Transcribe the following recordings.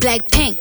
Blackpink,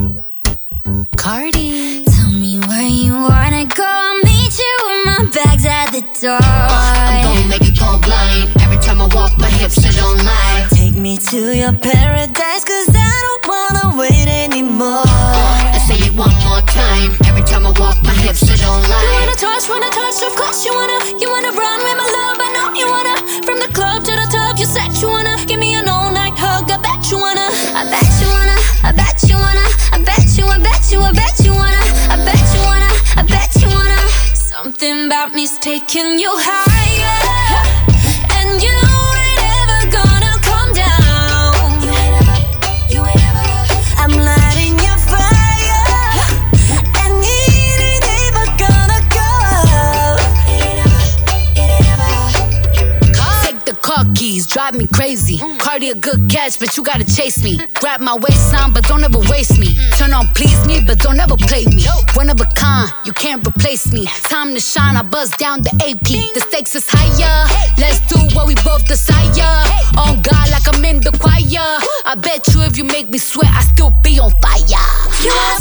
Cardi. Tell me where you wanna go, I'll meet you with my bags at the door. I'm gon' make it go blind. Every time I walk, my hips are don't lie. Take me to your paradise, cause I don't wanna wait anymore. I say it one more time. Every time I walk, my hips are don't lie. You wanna touch, of course you wanna run with my love, I know you wanna. From the club to the top, you said you wanna give me an all-night hug, I bet you wanna. I bet you wanna, I bet you wanna. I bet you, I bet you, I bet you wanna. I bet you wanna, I bet you wanna. Something about me's taking you higher, and you ain't ever gonna come down. You ain't ever. I'm lighting your fire, and it ain't ever gonna go out. It ain't ever. Take the car keys, drive me crazy. Cardi a good catch, but you gotta chase me. Grab my waistline, but don't ever waste me. Turn on, please me, but don't ever play me. One of a kind, you can't replace me. Time to shine, I buzz down the AP. The stakes is higher, let's do what we both desire. On God, like I'm in the choir. I bet you if you make me sweat, I still be on fire. You wanna